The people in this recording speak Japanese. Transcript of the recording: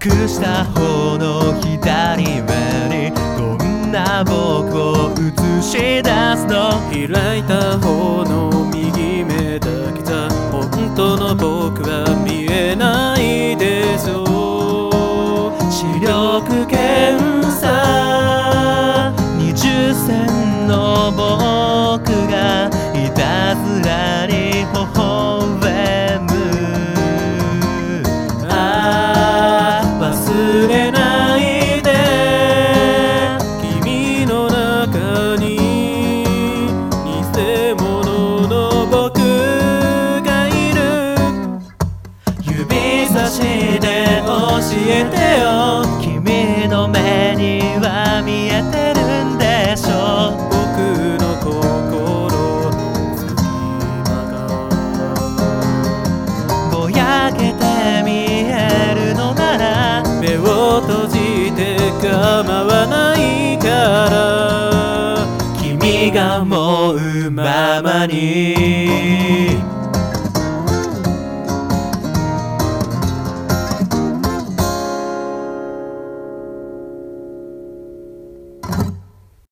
くした方の左目にどんな僕を映し出すの。 開いた方の右目だけじゃ本当の僕は見えないでしょう。 視力検査20銭の僕がいたずらに微笑む。 忘れないで君の中に偽物の僕がいる。 指差しで教えてよ、君の目には見えてるんでしょう。 僕の心の隙間がぼやけて見えるのなら目を閉じて構わないから、 君が思うままに